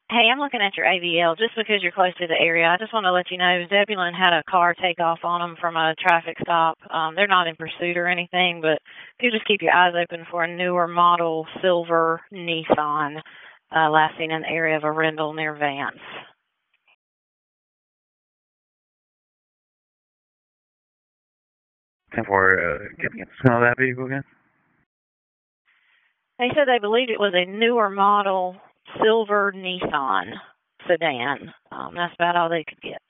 Hey, I'm looking at your AVL just because you're close to the area. I just want to let you know Zebulon had a car take off on them from a traffic stop. They're not in pursuit or anything, but if you just keep your eyes open for a newer model silver Nissan last seen in the area of Arundel near Vance. Can you smell that vehicle again? They said they believed it was a newer model silver Nissan sedan. That's about all they could get.